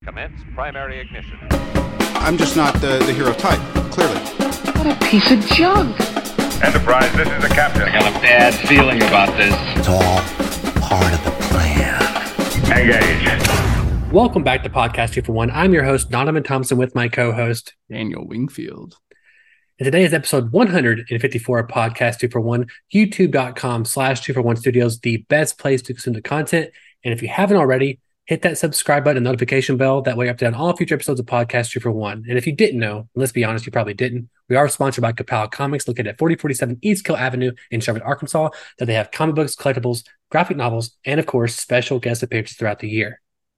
Commence primary ignition. I'm just not the hero type, clearly. What a piece of junk. Enterprise, this is the captain. I got a bad feeling about this. It's all part of the plan. Engage. Welcome back to Podcast 2 for 1. I'm your host, Donovan Thompson, with my co-host, Daniel Wingfield. And today is episode 154 of Podcast 2 for 1, youtube.com/2for1 studios, the best place to consume the content. And if you haven't already, hit that subscribe button and notification bell. That way, up and down all future episodes of Podcast 2 for 1. And if you didn't know, let's be honest, you probably didn't. We are sponsored by Kapow Comics, located at 4047 East Kill Avenue in Charlotte, Arkansas. That they have comic books, collectibles, graphic novels, and of course, special guest appearances throughout the year.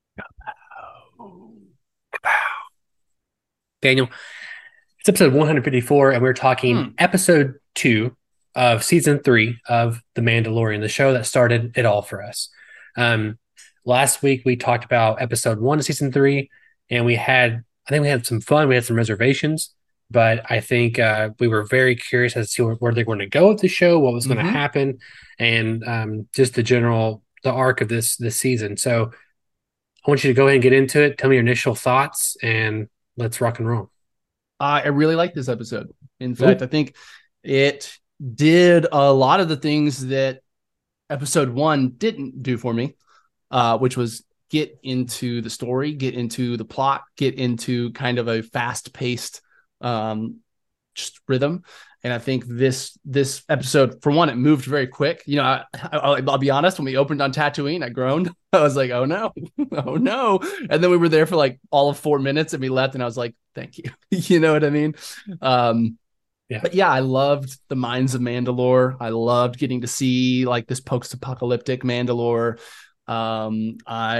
Kapow. Daniel, it's episode 154, and we're talking episode 2 of season 3 of The Mandalorian, the show that started it all for us. Last week we talked about episode 1 of season 3, and I think we had some fun. We had some reservations, but I think we were very curious as to where they're going to go with the show, what was going to happen, and just the arc of this season. So I want you to go ahead and get into it. Tell me your initial thoughts, and let's rock and roll. I really like this episode. In fact, I think it did a lot of the things that episode 1 didn't do for me. Which was get into the story, get into the plot, get into kind of a fast-paced just rhythm. And I think this episode, for one, it moved very quick. You know, I'll be honest, when we opened on Tatooine, I groaned. I was like, oh no, oh no. And then we were there for like all of 4 minutes and we left and I was like, thank you. You know what I mean? Yeah. But yeah, I loved the Mines of Mandalore. I loved getting to see like this post-apocalyptic Mandalore. And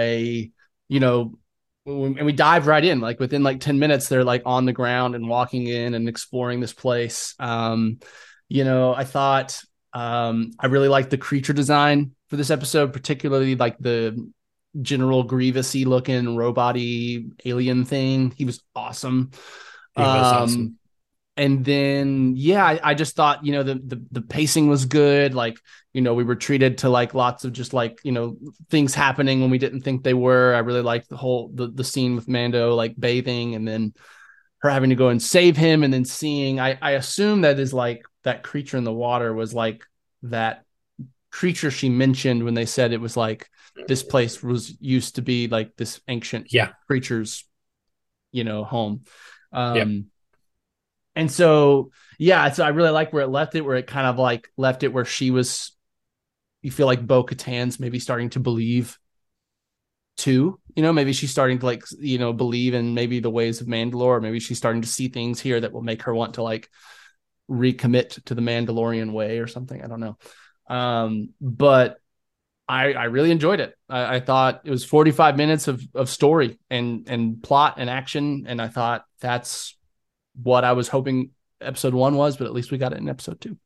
we dive right in, like within like 10 minutes, they're like on the ground and walking in and exploring this place. I thought, I really liked the creature design for this episode, particularly like the General Grievous-y looking robot-y alien thing. He was awesome. He was awesome. And then, I just thought, the pacing was good. Like, we were treated to like lots of just like, things happening when we didn't think they were. I really liked the scene with Mando, like bathing and then her having to go and save him. And then seeing, I assume that is like that creature in the water was like that creature she mentioned when they said it was like, this place was used to be like this ancient creature's, home. And so, so I really like where it left it, where it kind of like left it where you feel like Bo-Katan's maybe starting to believe too, maybe she's starting to like, believe in maybe the ways of Mandalore, or maybe she's starting to see things here that will make her want to like recommit to the Mandalorian way or something. I don't know. But I really enjoyed it. I thought it was 45 minutes of story and plot and action. And I thought that's what I was hoping episode 1 was, but at least we got it in episode 2.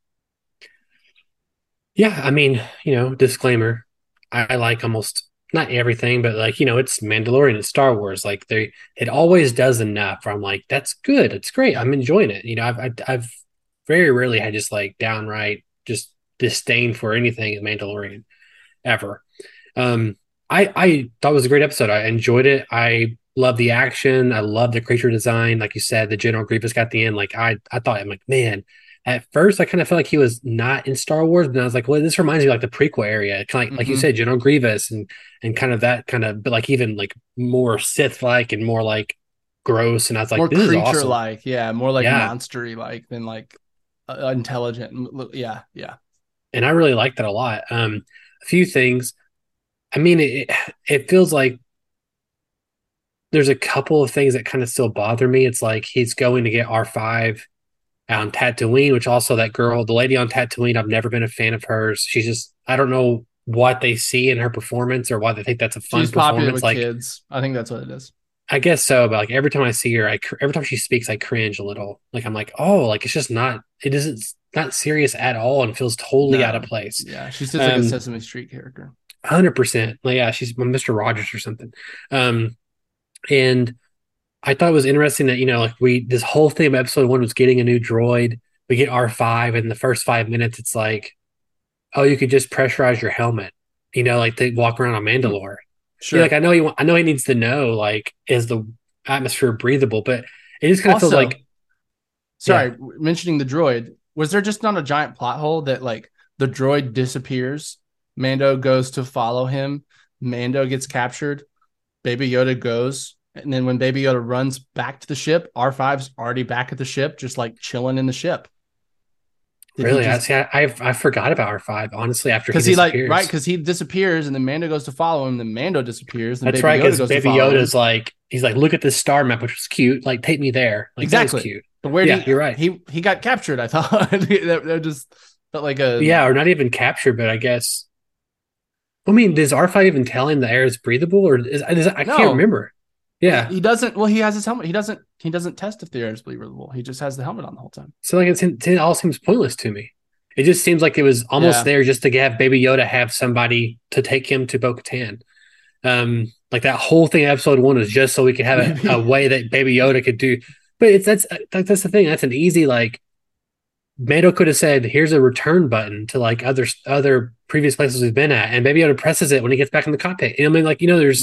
Yeah, I mean, disclaimer, I like almost not everything, but like, it's Mandalorian and Star Wars. Like it always does enough where I'm like, that's good. It's great. I'm enjoying it. I've very rarely had just like downright just disdain for anything in Mandalorian ever. I thought it was a great episode. I enjoyed it. I love the action. I love the creature design. Like you said, the General Grievous got the end. Like I thought, I'm like, man, at first I kind of felt like he was not in Star Wars, but I was like, well, this reminds me of like the prequel area. Kind of like you said, General Grievous and kind of that kind of, but like even like more Sith-like and more like gross. And I was like, more this is awesome. Creature-like, more like monster-y like than like intelligent. Yeah. And I really liked that a lot. A few things. I mean, it feels like there's a couple of things that kind of still bother me. It's like he's going to get R5 on Tatooine, which also that girl, the lady on Tatooine, I've never been a fan of hers. She's just, I don't know what they see in her performance or why they think that's a fun She's popular performance. With kids. I think that's what it is. I guess so, but like every time I see her, every time she speaks, I cringe a little. Like I'm like, oh, like it's just not, it isn't not serious at all and feels totally out of place. Yeah, she's just like a Sesame Street character. 100%. Like, yeah, she's Mr. Rogers or something. And I thought it was interesting that, like this whole thing of episode 1 was getting a new droid. We get R5, and in the first 5 minutes, it's like, oh, you could just pressurize your helmet, like they walk around on Mandalore. Sure. Yeah, like I know he needs to know like is the atmosphere breathable, but it just kind of feels Also, like sorry, mentioning the droid, was there just not a giant plot hole that like the droid disappears, Mando goes to follow him, Mando gets captured, Baby Yoda goes, and then when Baby Yoda runs back to the ship, R5's already back at the ship, just like chilling in the ship. really, I forgot about R5 honestly after he Because he like disappears. right because he disappears and then Mando goes to follow him, then Mando disappears, then That's Baby right, Yoda because goes to Baby follow Yoda's him. like he's like, look at this star map, which was cute. Like, take me there. Like, that was Exactly. cute. But where Yeah, did you're right. He got captured, I thought. that just felt like a Yeah, or not even captured, but I guess. I mean, does R5 even tell him the air is breathable, or I No. can't remember. Yeah, He doesn't. Well, he has his helmet. He doesn't test if the air is breathable. He just has the helmet on the whole time. so like it all seems pointless to me. It just seems like it was almost Yeah. there just to have Baby Yoda have somebody to take him to Bo-Katan. Like that whole thing, episode 1 was just so we could have a way that Baby Yoda could do. But that's the thing. That's an easy like. Mando could have said, "Here's a return button to like other previous places we've been at," and Baby Yoda presses it when he gets back in the cockpit. I mean, like there's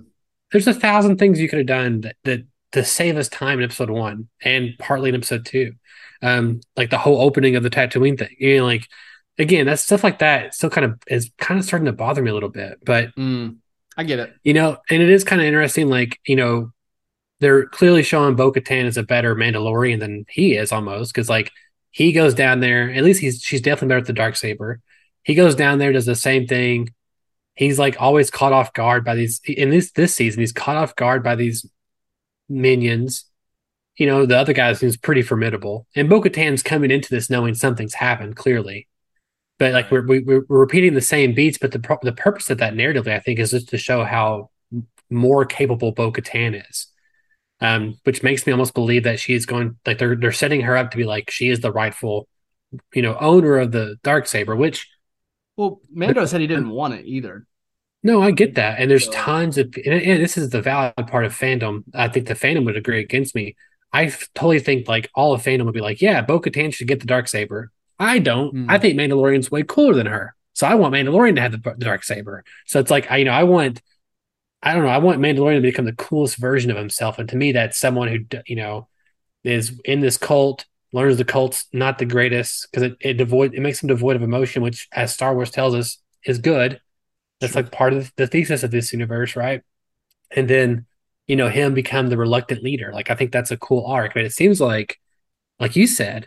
1,000 things you could have done that to save us time in episode 1 and partly in episode 2. Like the whole opening of the Tatooine thing. Like again, that stuff like that still kind of starting to bother me a little bit. But I get it. and it is kind of interesting. Like they're clearly showing Bo-Katan is a better Mandalorian than he is almost because like he goes down there. At least she's definitely better at the Darksaber. He goes down there, does the same thing. He's like always caught off guard by these in this season. He's caught off guard by these minions. The other guy seems pretty formidable, and Bo-Katan's coming into this knowing something's happened clearly. But like we're repeating the same beats, but the purpose of that narratively, I think, is just to show how more capable Bo-Katan is. Which makes me almost believe that she's going like they're setting her up to be like she is the rightful, owner of the Darksaber. Which, well, Mando said he didn't want it either. No, I get that, and there's tons of, and this is the valid part of fandom. I think the fandom would agree against me. I totally think like all of fandom would be like, yeah, Bo-Katan should get the Darksaber. I don't. I think Mandalorian's way cooler than her, so I want Mandalorian to have the Darksaber. So it's like I want Mandalorian to become the coolest version of himself. And to me, that's someone who, is in this cult, learns the cult's not the greatest because it makes him devoid of emotion, which, as Star Wars tells us, is good. That's like part of the thesis of this universe, right? And then, him become the reluctant leader. Like, I think that's a cool arc. But it seems like you said,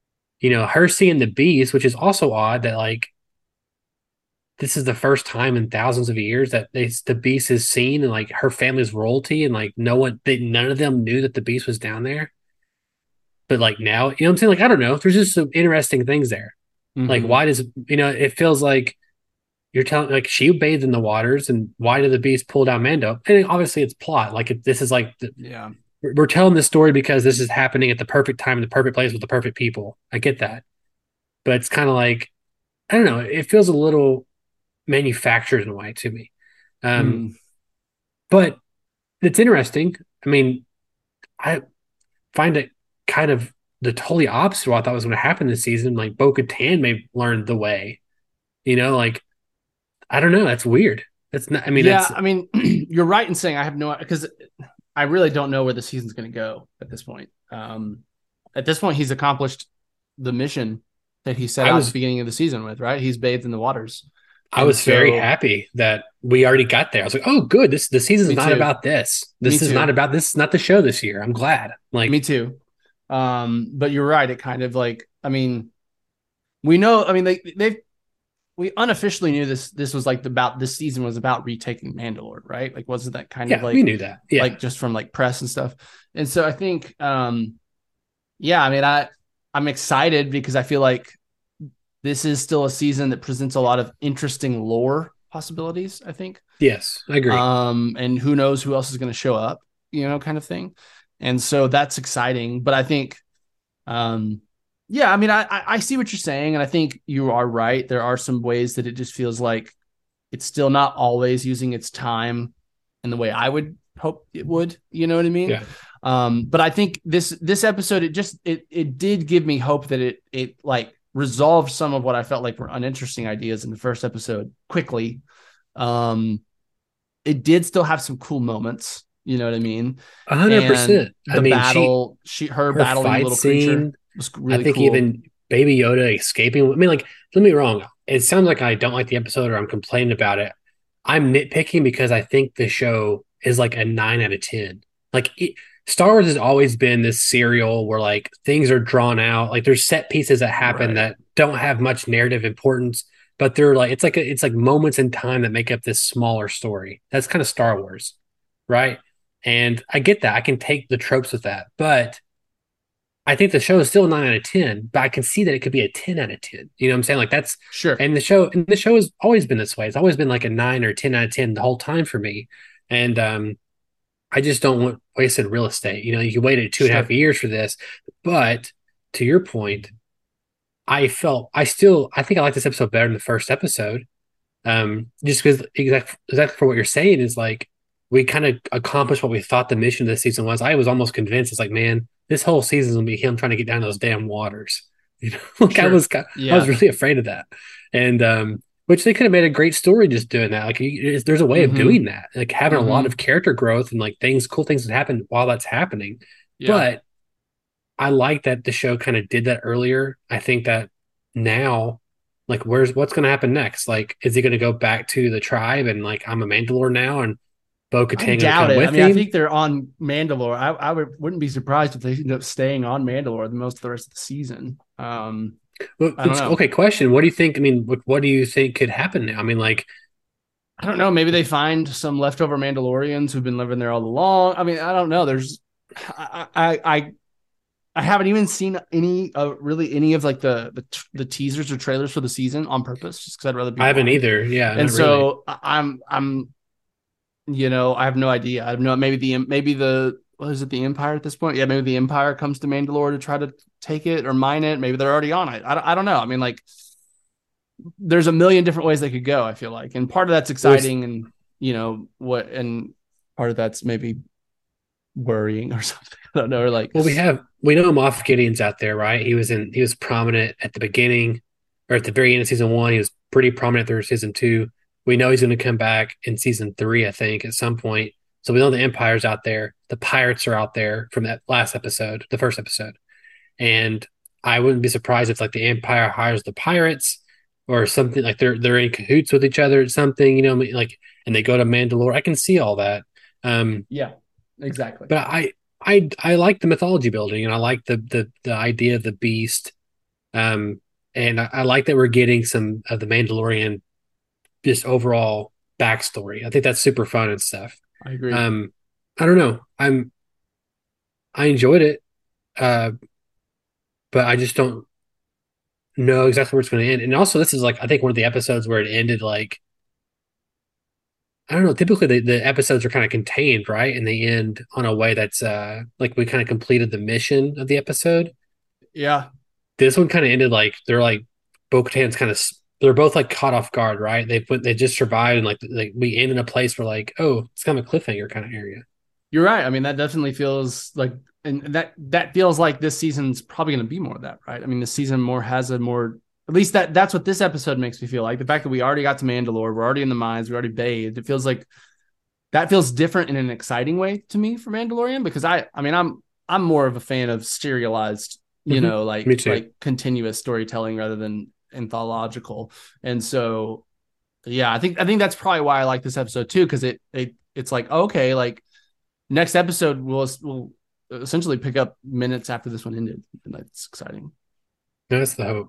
her seeing the beast, which is also odd that like, this is the first time in thousands of years that the beast is seen and like her family's royalty and like none of them knew that the beast was down there. But like now, what I'm saying? Like, I don't know. There's just some interesting things there. Mm-hmm. Like, why does, it feels like you're telling, like she bathed in the waters and why did the beast pull down Mando? And obviously it's plot. Like this is like, we're telling this story because this is happening at the perfect time in the perfect place with the perfect people. I get that. But it's kind of like, I don't know. It feels a little manufactured in a way to me. But it's interesting. I mean, I find it kind of the totally opposite of what I thought was going to happen this season. Like Bo-Katan may learn the way, like, I don't know. That's weird. That's not, I mean, you're right in saying I have no, because I really don't know where the season's going to go at this point. At this point, he's accomplished the mission that he set out at the beginning of the season with, right? He's bathed in the waters. I was very happy that we already got there. I was like, oh, good. The season's not about this. This is not the show this year. I'm glad. Like, me too. But you're right. It kind of like, I mean, we know, I mean, we unofficially knew this was like this season was about retaking Mandalore, right? Like, wasn't that kind of like, we knew that. Yeah. Like just from like press and stuff. And so I think, I mean, I'm excited because I feel like this is still a season that presents a lot of interesting lore possibilities, I think. Yes, I agree. And who knows who else is going to show up, kind of thing. And so that's exciting. But I think, I mean, I see what you're saying. And I think you are right. There are some ways that it just feels like it's still not always using its time in the way I would hope it would, you know what I mean? Yeah. But I think this episode, it did give me hope that it like resolved some of what I felt like were uninteresting ideas in the first episode quickly. it did still have some cool moments. You know what I mean? 100%. The battle, her battling the fight little scene creature was really I think cool. even Baby Yoda escaping. I mean, like, don't get me wrong. It sounds like I don't like the episode or I'm complaining about it. I'm nitpicking because I think the show is like a 9 out of 10. Like, Star Wars has always been this serial where like things are drawn out. Like, there's set pieces that happen Right. that don't have much narrative importance, but they're like it's like moments in time that make up this smaller story. That's kind of Star Wars, right? And I get that. I can take the tropes with that, but I think the show is still a 9 out of 10, but I can see that it could be a 10 out of 10. You know what I'm saying? Like that's Sure. and the show has always been this way. It's always been like a 9 or 10 out of 10 the whole time for me. And I just don't want wasted real estate. You know, you waited 2.5 years for this. But to your point, I think I like this episode better than the first episode. Just because exactly for what you're saying is like we kind of accomplished what we thought the mission of this season was. I was almost convinced it's like, man, this whole season is gonna be him trying to get down those damn waters. You know, like Sure. I was Yeah. really afraid of that, and which they could have made a great story just doing that. Like, there's a way of Mhm. doing that, like having a lot Mhm. of character growth and like cool things that happen while that's happening. Yeah. But I like that the show kind of did that earlier. I think that now, like, what's going to happen next? Like, is he going to go back to the tribe and like I'm a Mandalore now and Bo-Katan I going to doubt come it. with I mean, I him? think they're on Mandalore. I wouldn't be surprised if they end up staying on Mandalore most of the rest of the season. Well, I don't know. Okay, question. What do you think? I mean, what do you think could happen now? I mean, like, I don't know. Maybe they find some leftover Mandalorians who've been living there all along. I mean, I don't know. I haven't even seen any of like the teasers or trailers for the season on purpose, just because I'd rather be. I haven't blind. either. Yeah, And not so I'm I have no idea. I have no maybe the what is it, the Empire at this point? Yeah, maybe the Empire comes to Mandalore to try to take it or mine it. Maybe they're already on it. I don't know. I mean, like, there's a million different ways they could go, I feel like. And part of that's exciting and and part of that's maybe worrying or something. I don't know. Or like, well, we know Moff Gideon's out there, right? He was prominent at the beginning or at the very end of season 1. He was pretty prominent through season 2. We know he's going to come back in season 3, I think, at some point. So we know the Empire's out there. The pirates are out there from that last episode, the first episode. And I wouldn't be surprised if like the Empire hires the pirates or something, like they're in cahoots with each other or something, like, and they go to Mandalore. I can see all that. yeah, exactly. But I like the mythology building and I like the idea of the beast. And I like that we're getting some of the Mandalorian just overall backstory. I think that's super fun and stuff. I agree. I don't know. I enjoyed it. But I just don't know exactly where it's going to end. And also, this is like, I think one of the episodes where it ended like, I don't know. Typically, the episodes are kind of contained, right? And they end on a way that's like we kind of completed the mission of the episode. Yeah. This one kind of ended like they're like Bo-Katan's kind of they're both like caught off guard, right? They just survived and like we end in a place where like, oh, it's kind of a cliffhanger kind of area. You're right. I mean, that definitely feels like, and that feels like this season's probably going to be more of that, right? I mean, the season has at least that's what this episode makes me feel like. The fact that we already got to Mandalore, we're already in the mines, we already bathed. It feels like that feels different in an exciting way to me for Mandalorian, because I mean, I'm more of a fan of serialized, like continuous storytelling rather than anthological. And so, yeah, I think that's probably why I like this episode too, because it's like, okay, like next episode will essentially pick up minutes after this one ended, and that's exciting. That's the hope.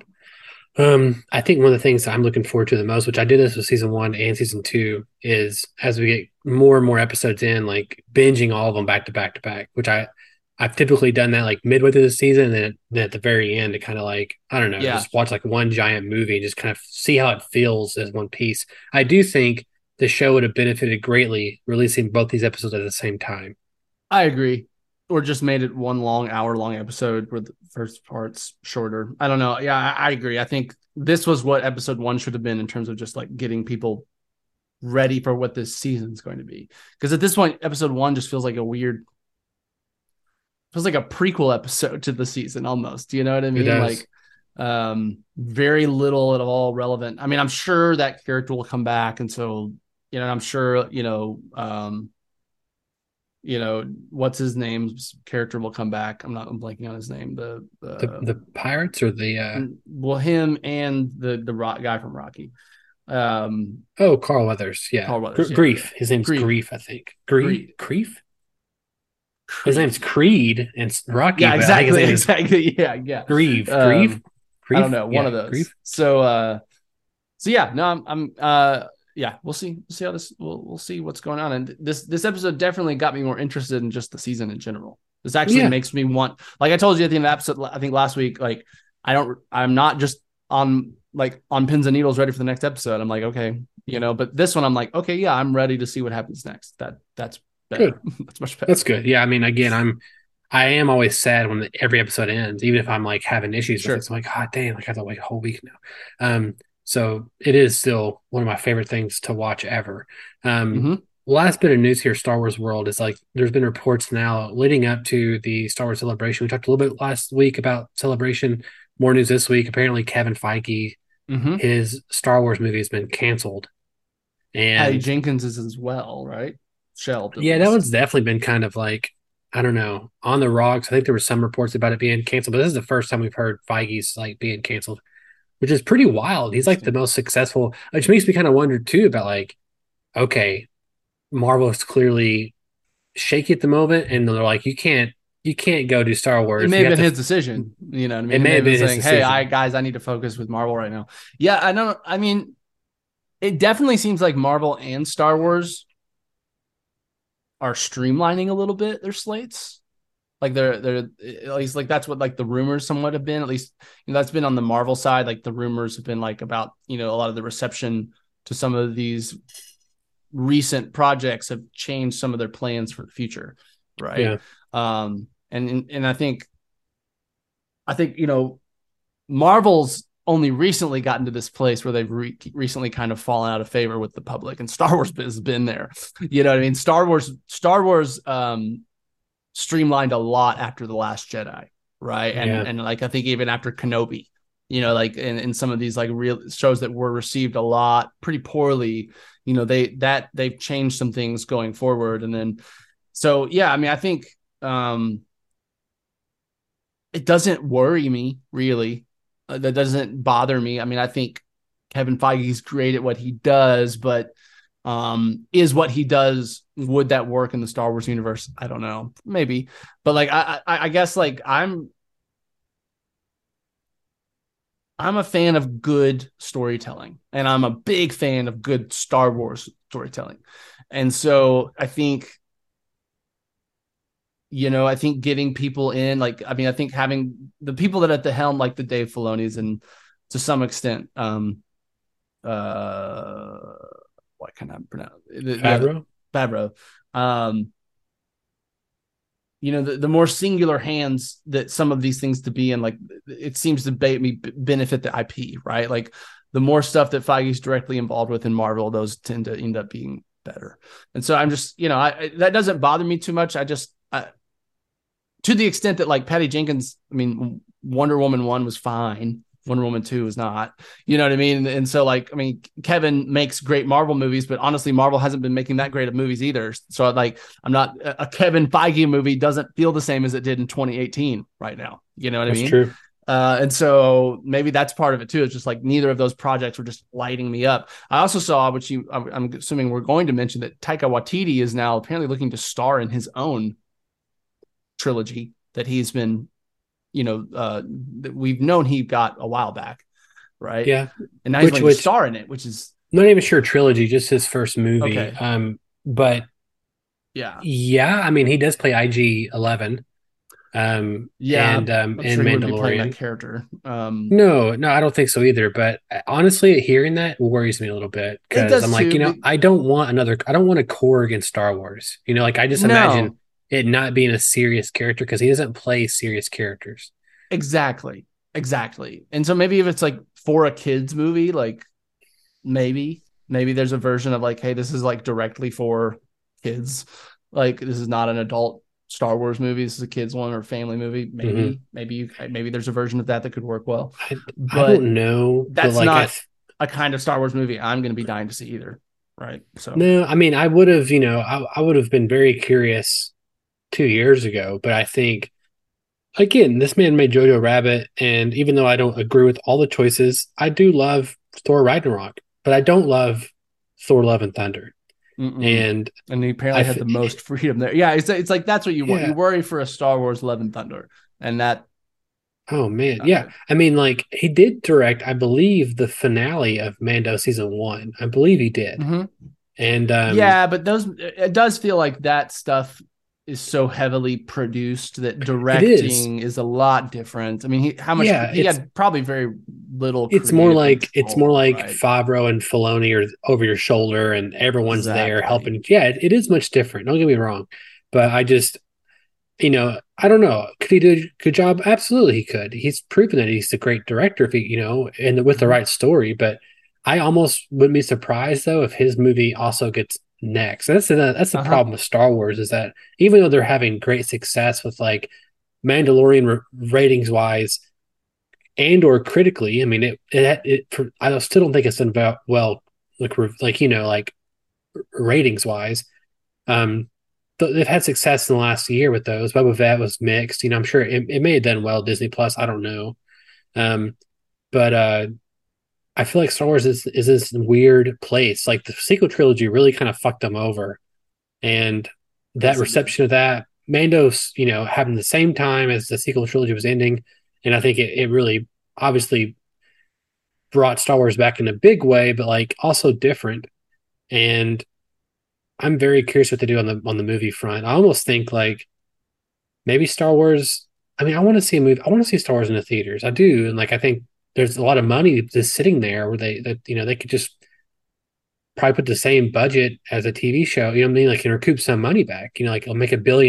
I think one of the things I'm looking forward to the most, which I did this with season 1 and season 2, is as we get more and more episodes in, like binging all of them back to back to back, which I've typically done that like midway through the season, and then at the very end to kind of like, I don't know, just watch like one giant movie and just kind of see how it feels as one piece. I do think the show would have benefited greatly releasing both these episodes at the same time. I agree. Or just made it one hour-long episode where the first part's shorter. I don't know. Yeah, I agree. I think this was what episode 1 should have been in terms of just like getting people ready for what this season's going to be. Because at this point, episode 1 just feels like a prequel episode to the season almost. You know what I mean? Like, very little at all relevant. I mean, I'm sure that character will come back, and so you know, I'm sure, what's his name's character will come back. I'm blanking on his name. The pirates or the Well, him and the rock guy from Rocky. Carl Weathers. Yeah. Carl Weathers, Grief. His name's Grief, I think. Grief? His name's Creed and Rocky. Yeah, exactly. Is Exactly. Yeah. Grief. Grief. I don't know. Yeah, One of those. Grief. So yeah, no, yeah, we'll see how this, we'll see what's going on. And this episode definitely got me more interested in just the season in general. This actually makes me want, like I told you at the end of the episode, I think last week, like I'm not just on pins and needles ready for the next episode. I'm like, okay, but this one I'm like, okay, yeah, I'm ready to see what happens next. That's better. Good. That's much better. That's good. Yeah. I mean, again, I am always sad when every episode ends, even if I'm like having issues with it. So I'm like, God damn, like I have to wait a whole week now. So it is still one of my favorite things to watch ever. Last bit of news here, Star Wars world, is like there's been reports now leading up to the Star Wars Celebration. We talked a little bit last week about Celebration. More news this week. Apparently, Kevin Feige, his Star Wars movie has been canceled. And Patty Jenkins is as well, right? Shelved. Yeah, that one's definitely been kind of like, I don't know, on the rocks. I think there were some reports about it being canceled, but this is the first time we've heard Feige's like being canceled, which is pretty wild. He's like the most successful, which makes me kind of wonder too about like, okay, Marvel is clearly shaky at the moment, and they're like, you can't go do Star Wars. It may have been his decision. You know what I mean? It may have been saying, hey, I need to focus with Marvel right now. Yeah, I know. I mean, it definitely seems like Marvel and Star Wars are streamlining a little bit their slates. Like they're at least like that's what like the rumors somewhat have been. At least that's been on the Marvel side. Like the rumors have been like about a lot of the reception to some of these recent projects have changed some of their plans for the future, right? Yeah. And I think Marvel's only recently gotten to this place where they've recently kind of fallen out of favor with the public, and Star Wars has been there. You know what I mean? Star Wars streamlined a lot after The Last Jedi, right? And like I think even after Kenobi, like in some of these like real shows that were received a lot pretty poorly, they've changed some things going forward. And then so yeah, I mean, I think it doesn't worry me really. That doesn't bother me. I mean, I think Kevin Feige's great at what he does, but is what he does, would that work in the Star Wars universe? I don't know, maybe, but like I guess like I'm a fan of good storytelling, and I'm a big fan of good Star Wars storytelling, and so I think getting people in, like, I mean, I think having the people that are at the helm, like the Dave Filoni's and to some extent, what can I pronounce? Favreau. The more singular hands that some of these things to be in, like it seems to benefit the IP, right? Like the more stuff that Feige's directly involved with in Marvel, those tend to end up being better. And so I'm just, that doesn't bother me too much. To the extent that like Patty Jenkins, I mean, Wonder Woman 1 was fine. Wonder Woman 2 was not, you know what I mean? And so like, I mean, Kevin makes great Marvel movies, but honestly, Marvel hasn't been making that great of movies either. So like, a Kevin Feige movie doesn't feel the same as it did in 2018 right now. You know what I mean? True. And so maybe that's part of it too. It's just like neither of those projects were just lighting me up. I also saw, which I'm assuming we're going to mention, that Taika Waititi is now apparently looking to star in his own trilogy that he's been, that we've known he got a while back, right? Yeah, and now he's going to star in it, which is I'm not even sure trilogy, just his first movie. Okay. But yeah, I mean, he does play IG-11. And sure Mandalorian that character. No, I don't think so either. But honestly, hearing that worries me a little bit, because I'm like, I don't want a Korg in Star Wars. Like I just imagine it not being a serious character, because he doesn't play serious characters. Exactly. And so maybe if it's like for a kids movie, like maybe there's a version of like, hey, this is like directly for kids. Like this is not an adult Star Wars movie. This is a kids one or family movie. Maybe there's a version of that could work well. I don't know. That's not a kind of Star Wars movie I'm going to be dying to see either. right? So No, I mean, I would have, I would have been very curious 2 years ago, but I think, again, this man made Jojo Rabbit, and even though I don't agree with all the choices, I do love Thor Ragnarok, but I don't love Thor Love and Thunder. And he apparently had the most freedom there. Yeah, it's like that's what you want. You worry for a Star Wars Love and Thunder, and that. Oh man, yeah. I mean, like he did direct, I believe, the finale of Mando season 1. I believe he did. Mm-hmm. And yeah, but it does feel like that stuff is so heavily produced that directing is a lot different. I mean, he had probably very little. It's more like Favreau and Filoni are over your shoulder, and everyone's there helping. Yeah, it is much different. Don't get me wrong, but I just, I don't know. Could he do a good job? Absolutely, he could. He's proven that he's a great director if he, and with the right story. But I almost wouldn't be surprised though if his movie also gets next. That's the problem with Star Wars, is that even though they're having great success with like Mandalorian ratings wise and or critically, I mean I still don't think it's done well like ratings wise. They've had success in the last year with those. Boba Fett was mixed. I'm sure it may have done well Disney Plus. I don't know. But I feel like Star Wars is this weird place. Like the sequel trilogy really kind of fucked them over, and that reception of that Mando's, having the same time as the sequel trilogy was ending, and I think it really obviously brought Star Wars back in a big way, but like also different. And I'm very curious what they do on the movie front. I almost think like maybe Star Wars. I mean, I want to see a movie. I want to see Star Wars in the theaters. I do, and like I think there's a lot of money just sitting there where they could just probably put the same budget as a TV show. You know what I mean? Like, and recoup some money back. Like it'll make $1 billion.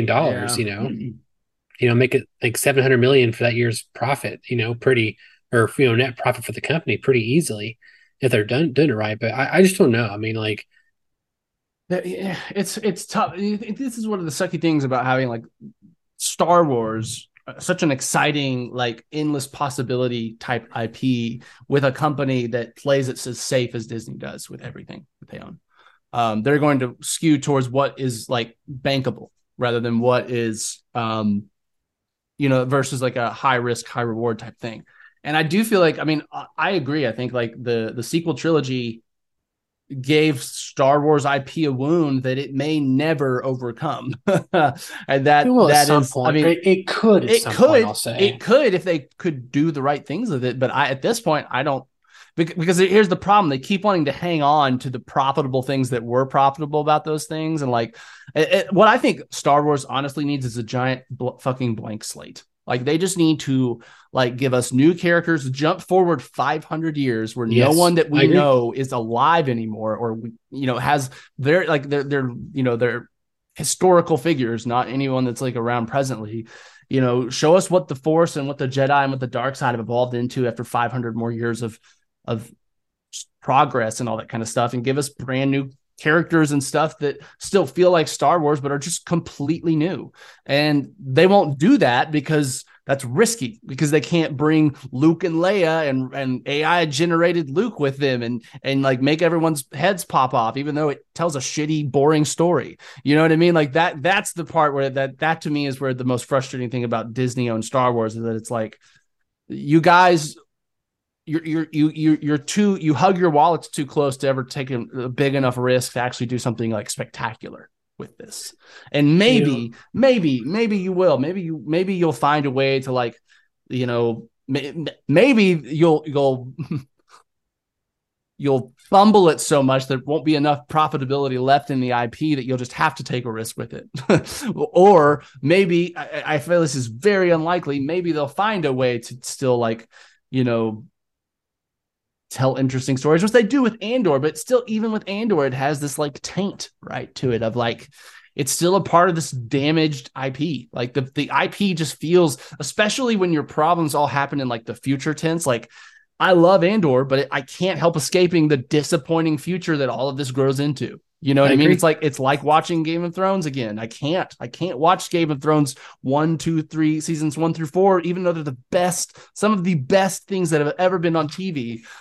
Make it like 700 million for that year's profit. Net profit for the company pretty easily if they're doing it right. But I just don't know. I mean, like, it's tough. This is one of the sucky things about having like Star Wars, such an exciting, like endless possibility type IP with a company that plays it as safe as Disney does with everything that they own. They're going to skew towards what is like bankable rather than what is, versus like a high risk, high reward type thing. And I do feel like, I mean, I agree. I think like the sequel trilogy gave Star Wars IP a wound that it may never overcome. And that is, point. I mean, it could, I'll say. It could if they could do the right things with it. But at this point, I don't, because here's the problem. They keep wanting to hang on to the profitable things that were profitable about those things. And like, what I think Star Wars honestly needs is a giant fucking blank slate. Like they just need to like give us new characters, jump forward 500 years where no one that we know is alive anymore, or has their historical figures, not anyone that's like around presently. Show us what the Force and what the Jedi and what the dark side have evolved into after 500 more years of progress and all that kind of stuff, and give us brand new characters and stuff that still feel like Star Wars, but are just completely new. And they won't do that because that's risky, because they can't bring Luke and Leia and AI generated Luke with them and like make everyone's heads pop off, even though it tells a shitty, boring story. You know what I mean? Like that's the part where that to me is where the most frustrating thing about Disney owned Star Wars is that it's like, you guys, you hug your wallets too close to ever take a big enough risk to actually do something like spectacular with this. And maybe you will, maybe you'll find a way to like, maybe you'll fumble it so much that won't be enough profitability left in the IP that you'll just have to take a risk with it. Or maybe I feel this is very unlikely. Maybe they'll find a way to still like, tell interesting stories, which they do with Andor, but still, even with Andor, it has this like taint right to it of like, it's still a part of this damaged IP. Like the IP just feels, especially when your problems all happen in like the future tense. Like I love Andor, but I can't help escaping the disappointing future that all of this grows into. You know what I mean? It's like watching Game of Thrones again. I can't watch Game of Thrones 1, 2, 3 seasons 1 through 4, even though they're some of the best things that have ever been on TV.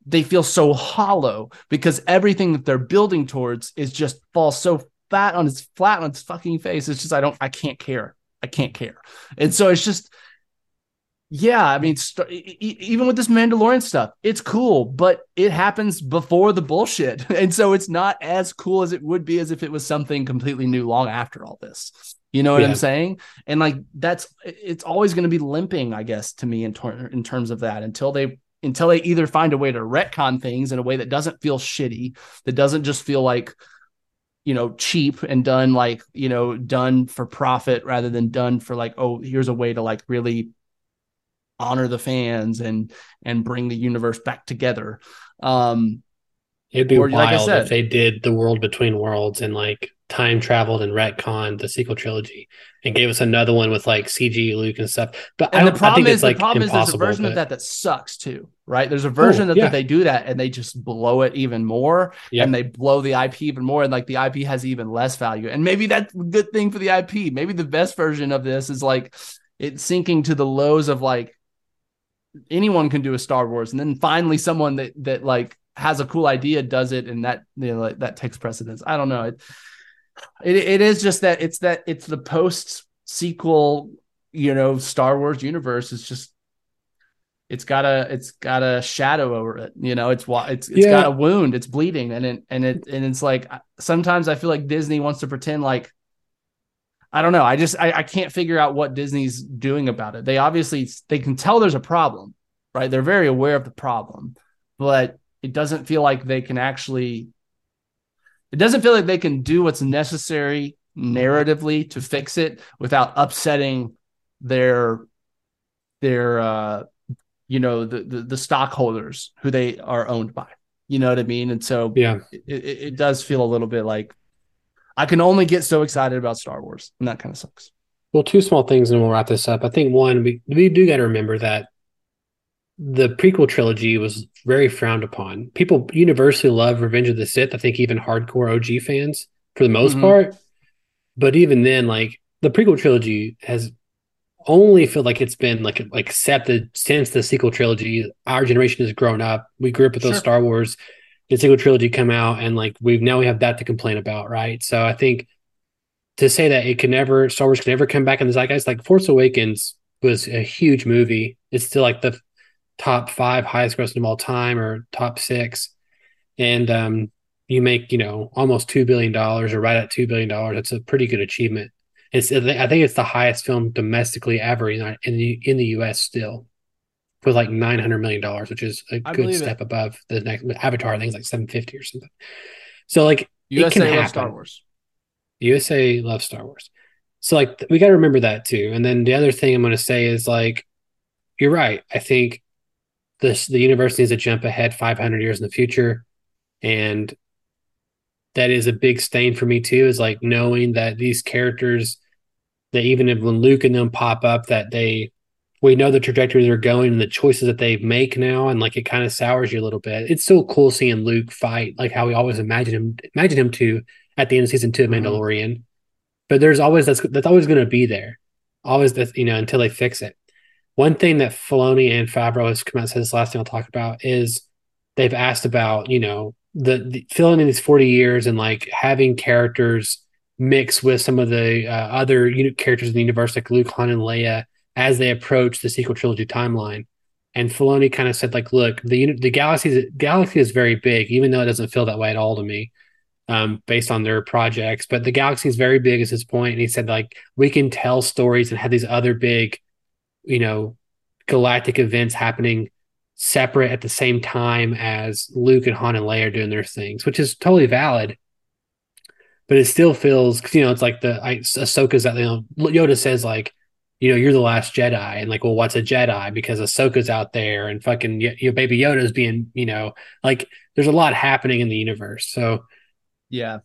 they feel so hollow because everything that they're building towards is just falls so flat on its fucking face. It's just, I can't care. And so it's just, yeah, I mean, even with this Mandalorian stuff, it's cool, but it happens before the bullshit. And so it's not as cool as it would be as if it was something completely new long after all this. You know what I'm saying? And like, it's always going to be limping, I guess, to me in terms of that until they either find a way to retcon things in a way that doesn't feel shitty, that doesn't just feel like, you know, cheap and done like, you know, done for profit rather than done for like, oh, here's a way to like really honor the fans and bring the universe back together. It'd be wild, like I said, if they did the World Between Worlds and like time traveled and retconned the sequel trilogy and gave us another one with like CG Luke and stuff. But the problem is there's a version of that sucks too, right? There's a version that they do that and they just blow it even more, and they blow the IP even more, and like the IP has even less value. And maybe that's a good thing for the IP. Maybe the best version of this is like it's sinking to the lows of like anyone can do a Star Wars, and then finally someone that like has a cool idea does it, and that, you know, like, that takes precedence. I don't know. It is just that it's the post sequel, you know, Star Wars universe is just it's got a shadow over it, you know. It's got a wound, it's bleeding, and it's like sometimes I feel like Disney wants to pretend like, I don't know. I can't figure out what Disney's doing about it. They can tell there's a problem, right? They're very aware of the problem, but it doesn't feel like they can do what's necessary narratively to fix it without upsetting their you know, the stockholders who they are owned by, you know what I mean? And so it does feel a little bit like I can only get so excited about Star Wars, and that kind of sucks. Well, two small things and we'll wrap this up. I think one, we do got to remember that the prequel trilogy was very frowned upon. People universally love Revenge of the Sith. I think even hardcore OG fans for the most part. But even then, like the prequel trilogy has only felt like it's been like accepted since the sequel trilogy. Our generation has grown up. We grew up with those Star Wars. The sequel trilogy come out, and like we have that to complain about, right? So I think to say that Star Wars can never come back in the zeitgeist, like Force Awakens was a huge movie. It's still like the top 5 highest grossing of all time, or top 6, and you make, you know, almost $2 billion or right at $2 billion. That's a pretty good achievement. I think it's the highest film domestically ever in the US still, with like $900 million, which is a good step above the next Avatar. I think it's like 750 or something. So like USA loves Star Wars. USA loves Star Wars. So like we got to remember that too. And then the other thing I'm going to say is like, you're right. I think the universe needs to jump ahead 500 years in the future, and that is a big stain for me too. Is like knowing that these characters, that even if when Luke and them pop up, that we know the trajectory they're going and the choices that they make now, and like it kind of sours you a little bit. It's so cool seeing Luke fight like how we always imagine him to at the end of season 2 of Mandalorian. But there's always that's always going to be there, always, that, you know, until they fix it. One thing that Filoni and Favreau has come out and said, this last thing I'll talk about, is they've asked about, you know, the filling in these 40 years and like having characters mix with some of the other characters in the universe, like Luke, Han, and Leia, as they approach the sequel trilogy timeline. And Filoni kind of said, like, look, the galaxy is very big, even though it doesn't feel that way at all to me, based on their projects. But the galaxy is very big, is his point. And he said, like, we can tell stories and have these other big, you know, galactic events happening separate at the same time as Luke and Han and Leia are doing their things, which is totally valid. But it still feels, you know, it's like Ahsoka's that, you know, Yoda says, like, you know, you're the last Jedi, and like, well, what's a Jedi? Because Ahsoka's out there, and fucking your baby Yoda's being, you know, like, there's a lot happening in the universe. So yeah,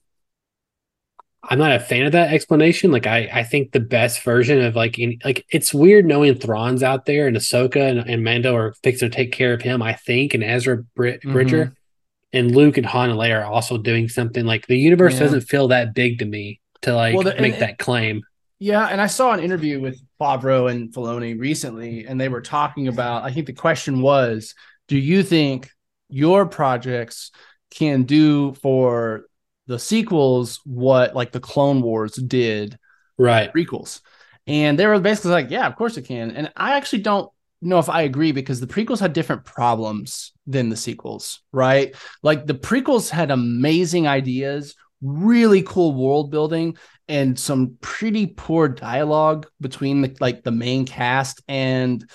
I'm not a fan of that explanation. Like, I think the best version of like it's weird knowing Thrawn's out there and Ahsoka and Mando are fixing to take care of him, I think, and Ezra Bridger and Luke and Han and Leia are also doing something. Like, the universe doesn't feel that big to me to like make that claim. Yeah, and I saw an interview with Favreau and Filoni recently, and they were talking about, I think the question was, do you think your projects can do for the sequels what like the Clone Wars did Right. prequels. And they were basically like, yeah, of course it can. And I actually don't know if I agree, because the prequels had different problems than the sequels, right? Like the prequels had amazing ideas, really cool world building, and some pretty poor dialogue between the main cast, and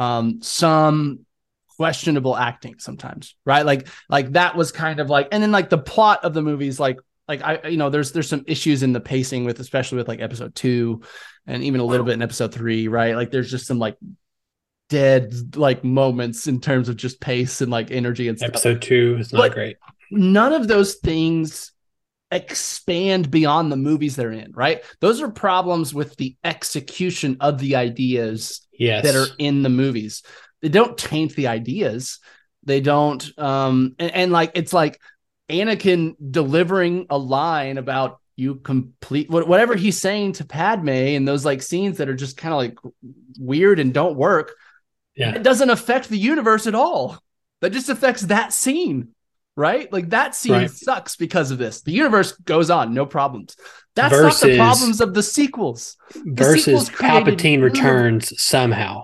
some questionable acting sometimes, right? Like that was kind of like, and then like the plot of the movies, like there's some issues in the pacing with, especially with like episode 2 and even a little bit in episode 3, right? Like there's just some like dead like moments in terms of just pace and like energy and stuff. Episode 2 is not great. None of those things expand beyond the movies they're in, right? Those are problems with the execution of the ideas that are in the movies. They don't taint the ideas. They don't and like it's like Anakin delivering a line about you complete whatever he's saying to Padme in those like scenes that are just kind of like weird and don't work. Yeah. It doesn't affect the universe at all. That just affects that scene, right? Like that scene sucks because of this. The universe goes on, no problems. That's not the problems of the sequels. Versus Palpatine returns somehow.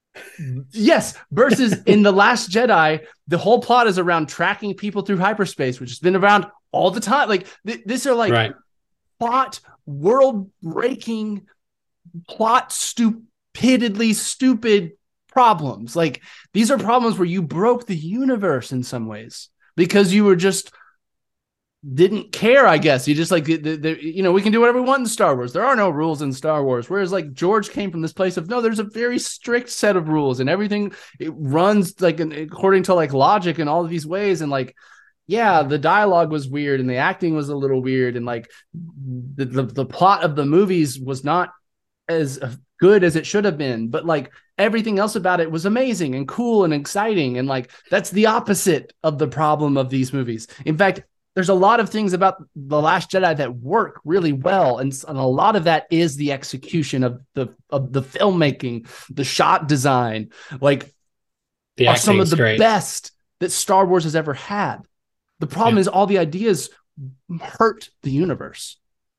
Yes, versus in The Last Jedi, the whole plot is around tracking people through hyperspace, which has been around all the time. Like these are like plot, world-breaking, plot stupidly stupid problems. Like these are problems where you broke the universe in some ways because you were just didn't care, I guess. You just like, we can do whatever we want in Star Wars. There are no rules in Star Wars. Whereas like George came from this place of, no, there's a very strict set of rules and everything, it runs like according to like logic in all of these ways. And like, yeah, the dialogue was weird and the acting was a little weird. And like the plot of the movies was not as good as it should have been, but like everything else about it was amazing and cool and exciting. And like, that's the opposite of the problem of these movies. In fact, there's a lot of things about The Last Jedi that work really well. And a lot of that is the execution of the filmmaking, the shot design, like are some of the best that Star Wars has ever had. The problem is all the ideas hurt the universe.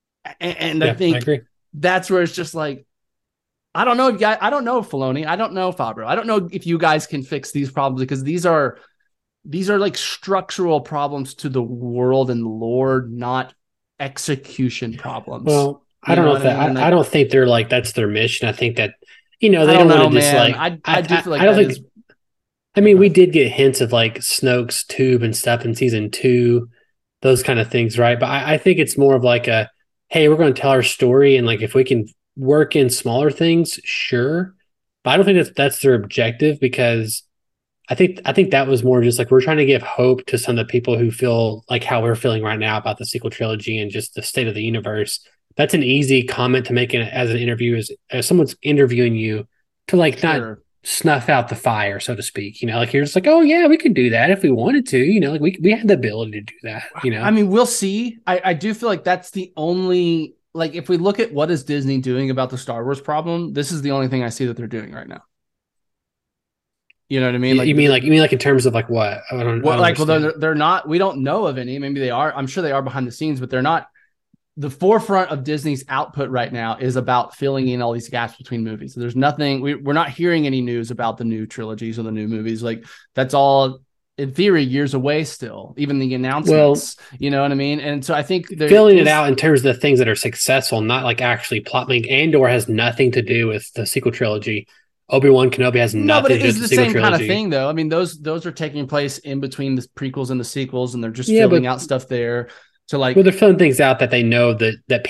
And I think that's where it's just like, I don't know if I don't know Filoni. I don't know Favreau. I don't know if you guys can fix these problems because these are like structural problems to the world and lore, not execution problems. Well, I don't know if that, I don't think they're like, that's their mission. I think that, they don't want to just like, I do feel like I don't think, I mean, we did get hints of like Snoke's tube and stuff in season 2, those kind of things. Right. But I think it's more of like hey, we're going to tell our story. And like, if we can work in smaller things, sure. But I don't think that's their objective, because I think that was more just like, we're trying to give hope to some of the people who feel like how we're feeling right now about the sequel trilogy and just the state of the universe. That's an easy comment to make as an interview, as someone's interviewing you, to like not snuff out the fire, so to speak. Like you're just like, oh yeah, we could do that if we wanted to. Like we had the ability to do that. I mean, we'll see. I do feel like that's the only, like, if we look at what is Disney doing about the Star Wars problem, this is the only thing I see that they're doing right now. You know what I mean? Like, you mean like in terms of like what? They're not. We don't know of any. Maybe they are. I'm sure they are behind the scenes, but they're not. The forefront of Disney's output right now is about filling in all these gaps between movies. So there's nothing. We're not hearing any news about the new trilogies or the new movies. Like that's all, in theory, years away still. Even the announcements. You know what I mean? And so I think they're filling it out in terms of the things that are successful, not like actually plot. Like Andor has nothing to do with the sequel trilogy. Obi-Wan Kenobi has nothing to do with the same trilogy. Kind of thing, though. I mean, those are taking place in between the prequels and the sequels, and they're just filling out stuff there to like. Well, they're filling things out that they know that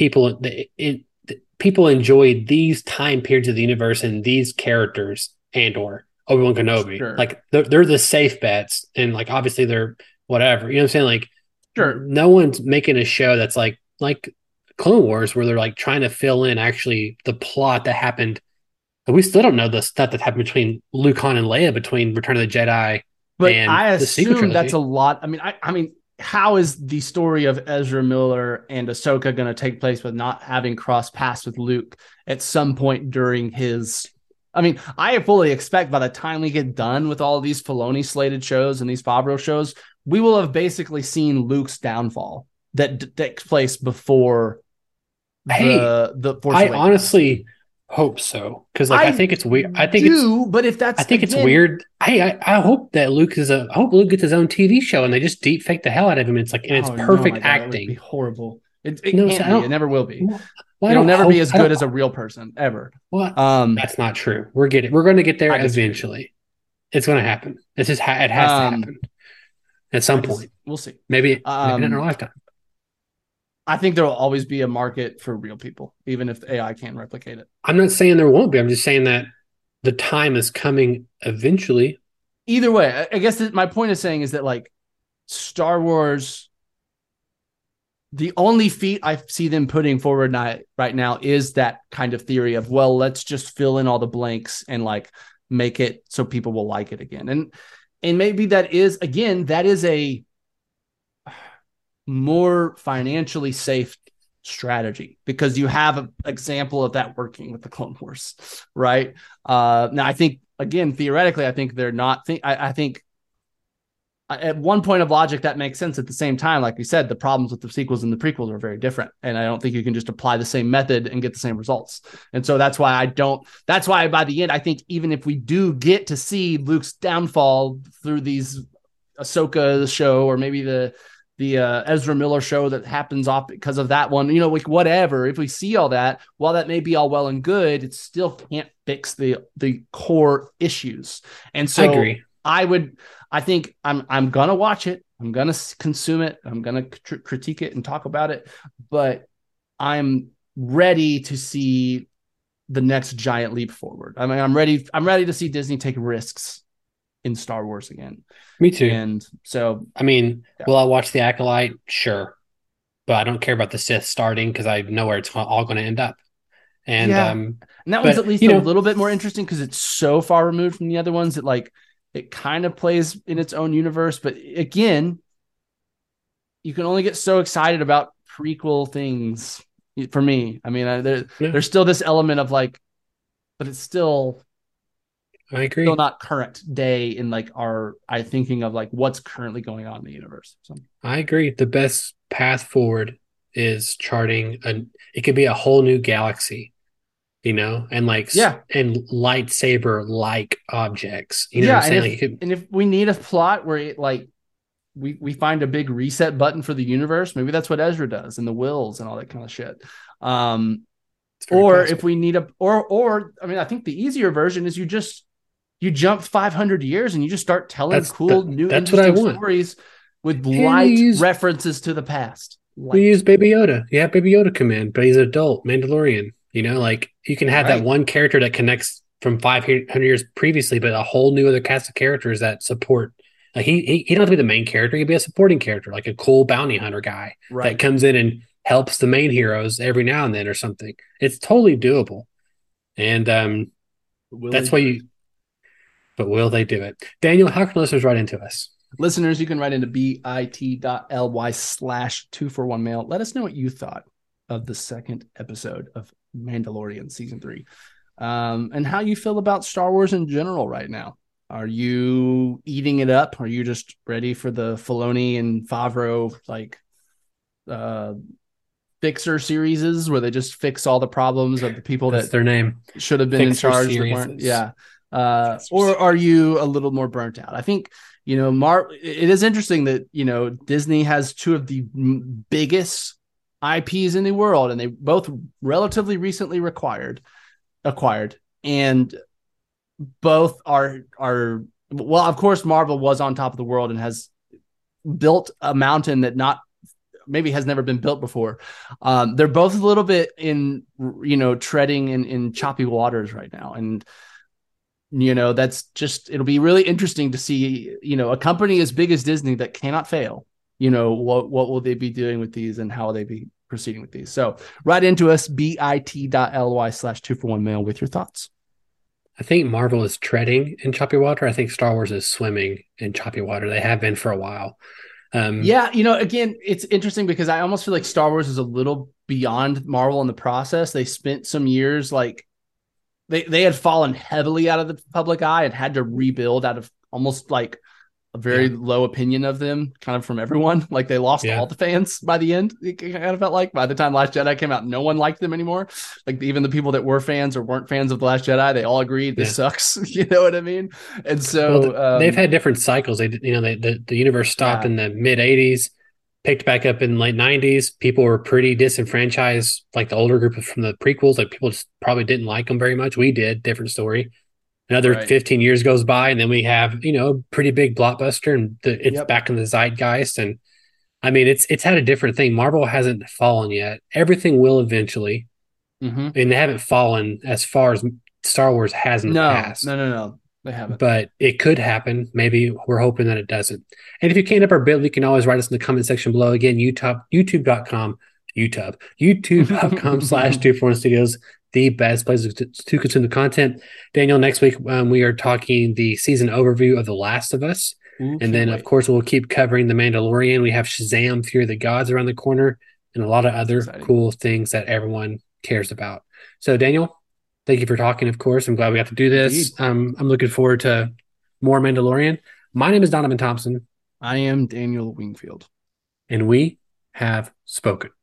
people enjoy these time periods of the universe and these characters, or Obi-Wan Kenobi. Sure. Like they're the safe bets, and like obviously they're whatever. You know what I'm saying? Like, sure, no one's making a show that's like Clone Wars, where they're like trying to fill in actually the plot that happened. We still don't know the stuff that happened between Luke, Han, and Leia between Return of the Jedi. But I assume that's a lot. I mean, how is the story of Ezra Miller and Ahsoka going to take place with not having crossed paths with Luke at some point during his? I mean, I fully expect by the time we get done with all of these Filoni slated shows and these Favreau shows, we will have basically seen Luke's downfall that takes place before the Force I Awakens. honestly hope so, because like I think it's weird. I think it's weird. I hope that I hope Luke gets his own TV show and they just deep fake the hell out of him. It's like, and it's perfect acting. It would be horrible. It can't be. It never will be. It'll never be as good as a real person ever. Well, that's not true. We're going to get there eventually. It's going to happen. It has to happen at some point. We'll see. Maybe not in our lifetime. I think there will always be a market for real people, even if AI can't replicate it. I'm not saying there won't be. I'm just saying that the time is coming eventually. Either way, I guess my point of saying is that like Star Wars, the only feat I see them putting forward right now is that kind of theory of, well, let's just fill in all the blanks and like make it so people will like it again. And maybe that is a more financially safe strategy because you have an example of that working with the Clone Wars, right? Now, I think, again, theoretically, I think they're not. I think at one point of logic that makes sense. At the same time, like we said, the problems with the sequels and the prequels are very different, and I don't think you can just apply the same method and get the same results. And so that's why by the end, I think even if we do get to see Luke's downfall through these Ahsoka show or maybe the Ezra Miller show that happens off because of that one, like whatever, if we see all that, while that may be all well and good, it still can't fix the core issues. And so I agree. I think I'm going to watch it. I'm going to consume it. I'm going to critique it and talk about it, but I'm ready to see the next giant leap forward. I mean, I'm ready to see Disney take risks in Star Wars again. Me too. And so, I mean, will I watch The Acolyte? Sure. But I don't care about the Sith starting because I know where it's all going to end up. And, and that one's at least a little bit more interesting because it's so far removed from the other ones that like it kind of plays in its own universe. But again, you can only get so excited about prequel things for me. I mean, there's still this element of like, but it's still... I agree. Still not current day in like our thinking of like what's currently going on in the universe. So I agree. The best path forward is charting it could be a whole new galaxy, and like and lightsaber like objects. You know what I'm saying? And if we need a plot where it like we find a big reset button for the universe, maybe that's what Ezra does and the wills and all that kind of shit. Or possible. If we need or I mean, I think the easier version is you jump 500 years and you just start telling new interesting stories with light references to the past. We use Baby Yoda. Yeah, Baby Yoda come in, but he's an adult Mandalorian. Like you can have that one character that connects from 500 years previously, but a whole new other cast of characters that support. Like he don't have to be the main character. He can be a supporting character, like a cool bounty hunter guy that comes in and helps the main heroes every now and then or something. It's totally doable. And that's why you... But will they do it? Daniel, how can listeners write into us? Listeners, you can write into bit.ly/241mail. Let us know what you thought of the second episode of Mandalorian Season 3 and how you feel about Star Wars in general right now. Are you eating it up? Are you just ready for the Filoni and Favreau fixer series where they just fix all the problems of the people That's their name should have been in charge that weren't? Yeah. Or are you a little more burnt out? I think, it is interesting that, Disney has two of the biggest IPs in the world, and they both relatively recently acquired, and both are, well, of course, Marvel was on top of the world and has built a mountain that maybe has never been built before. They're both a little bit treading in choppy waters right now. And, that's just, it'll be really interesting to see, a company as big as Disney that cannot fail, what will they be doing with these and how will they be proceeding with these? So write into us, bit.ly/241mail with your thoughts. I think Marvel is treading in choppy water. I think Star Wars is swimming in choppy water. They have been for a while. Again, it's interesting because I almost feel like Star Wars is a little beyond Marvel in the process. They spent some years they had fallen heavily out of the public eye and had to rebuild out of almost like a very low opinion of them kind of from everyone. Like they lost all the fans by the end. It kind of felt like by the time Last Jedi came out, no one liked them anymore. Like even the people that were fans or weren't fans of The Last Jedi, they all agreed this sucks. You know what I mean? And so they've had different cycles. The universe stopped in the mid 80s, picked back up in the late 90s. People were pretty disenfranchised, like the older group from the prequels. Like people just probably didn't like them very much. We did, different story. Another 15 years goes by, and then we have, a pretty big blockbuster, and it's back in the zeitgeist. And I mean, it's had a different thing. Marvel hasn't fallen yet. Everything will eventually, and they haven't fallen as far as Star Wars has in the past. No, they haven't. But it could happen. Maybe we're hoping that it doesn't. And if you can't up our bit, you can always write us in the comment section below. Again, youtube.com/24 Studios. The best place to consume the content. Daniel, next week we are talking the season overview of The Last of Us. And then, of course, we'll keep covering The Mandalorian. We have Shazam! Fury of the Gods around the corner and a lot of other cool things that everyone cares about. So, Daniel, thank you for talking, of course. I'm glad we got to do this. I'm looking forward to more Mandalorian. My name is Donovan Thompson. I am Daniel Wingfield. And we have spoken.